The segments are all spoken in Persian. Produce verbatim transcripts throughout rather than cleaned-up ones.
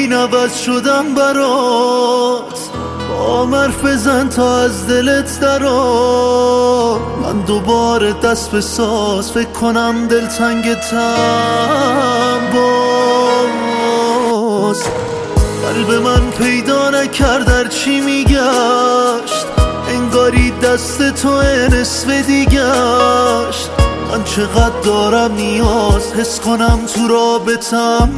این عوض شدم برات، با حرف بزن تا از دلت درا. من دوباره دست به ساز، فکر کنم دلتنگتم باز. قلب من پیدا نکرد در چی میگشت، انگاری دست تو نصف دیگشت. من چقدر دارم نیاز حس کنم تو رابطم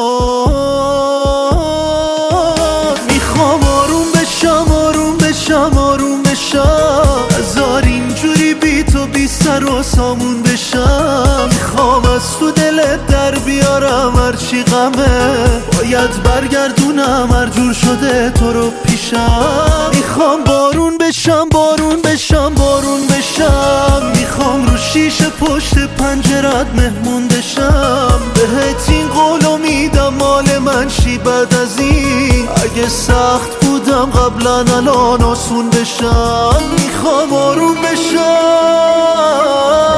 باز. میخوام آروم بشم آروم بشم آروم بشم، هزار اینجوری بی تو بی سر و سامون بشم. میخوام از تو دلت در بیارم هرچی غمه، باید برگردونم هر جور شده تو رو پیشم. میخوام بارون بشم بارون بشم بارون بشم، میخوام رو شیشه پشت پنجرت مهمون بشم. بهت این قولو میدم مال من شی بعد از این، اگه سخت بودم قبلا الان آسون بشم. میخوام آروم بشم.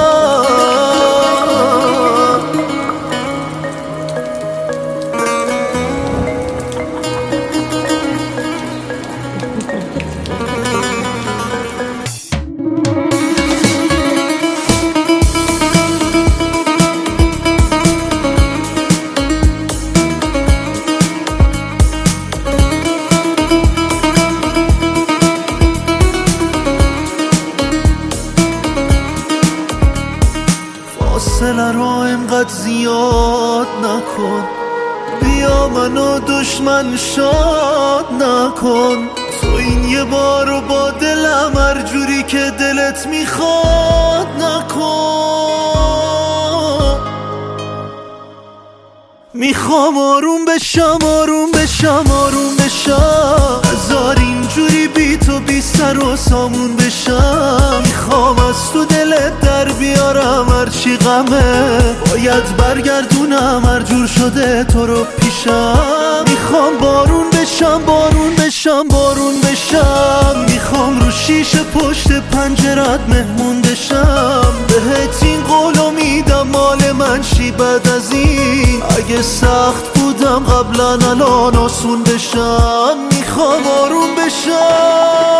فاصله رو اینقدر زیاد نکن، بیا منو دشمن شاد نکن. تو این یه بارو با دلم هر جوری که دلت میخواد نکن. میخوام آروم بشم آروم بشم آروم بشم، هزار اینجوری بی تو بی سر و سامون بشم. میخوام از تو دلت در بیارم هرچی غمه، باید برگردونم هر جور شده تو رو پیشم. میخوام بارون بشم بارون بشم بارون بشم، میخوام رو شیشه پشت پنجرت مهمون بشم. بهت این قولو میدم مال من شی بعد از این، اگه سخت بودم قبلا الان آسون بشم. میخوام آروم بشم.